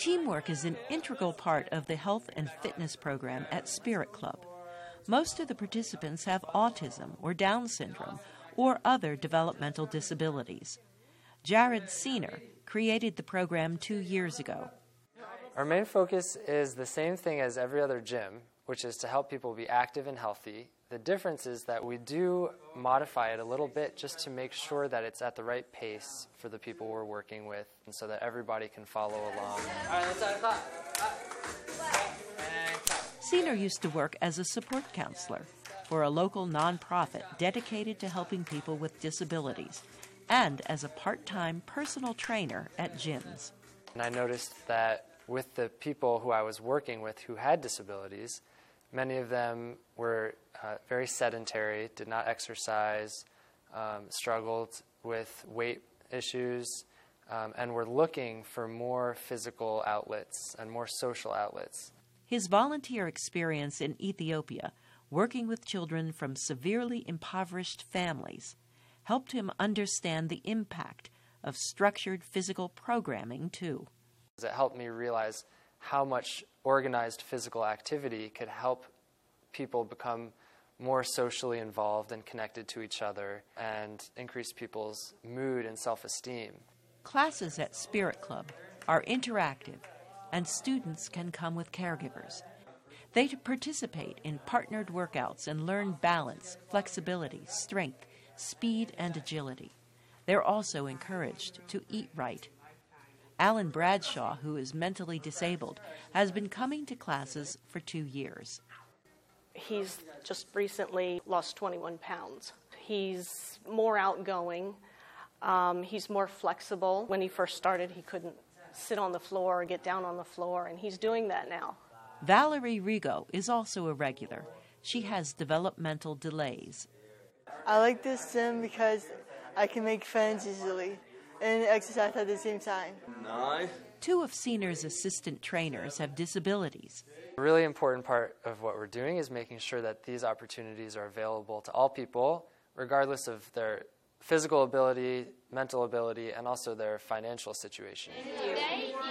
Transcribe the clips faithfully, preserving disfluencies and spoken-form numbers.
Teamwork is an integral part of the health and fitness program at Spirit Club. Most of the participants have autism or Down syndrome or other developmental disabilities. Jared Seener created the program two years ago. Our main focus is the same thing as every other gym, which is to help people be active and healthy. The difference is that we do modify it a little bit just to make sure that it's at the right pace for the people we're working with and so that everybody can follow along. All right, let's start clap. Seener used to work as a support counselor for a local nonprofit dedicated to helping people with disabilities and as a part-time personal trainer at gyms. And I noticed that with the people who I was working with who had disabilities, many of them were uh, very sedentary, did not exercise, um, struggled with weight issues, um, and were looking for more physical outlets and more social outlets. His volunteer experience in Ethiopia, working with children from severely impoverished families, helped him understand the impact of structured physical programming, too. It helped me realize how much organized physical activity could help people become more socially involved and connected to each other and increase people's mood and self-esteem. Classes at Spirit Club are interactive, and students can come with caregivers. They participate in partnered workouts and learn balance, flexibility, strength, speed, and agility. They're also encouraged to eat right. Alan Bradshaw, who is mentally disabled, has been coming to classes for two years. He's just recently lost twenty-one pounds. He's more outgoing. Um, he's more flexible. When he first started, he couldn't sit on the floor or get down on the floor, and he's doing that now. Valerie Rigo is also a regular. She has developmental delays. I like this gym because I can make friends easily and exercise at the same time. Nice. Two of Seener's assistant trainers have disabilities. A really important part of what we're doing is making sure that these opportunities are available to all people, regardless of their physical ability, mental ability, and also their financial situation. Thank you.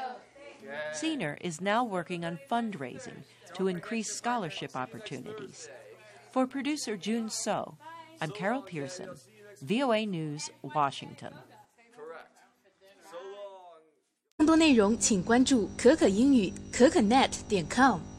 Seener is now working on fundraising to increase scholarship opportunities. For producer June So, I'm Carol Pearson, V O A News, Washington. 更多内容请关注可可英语可可 net 点 com。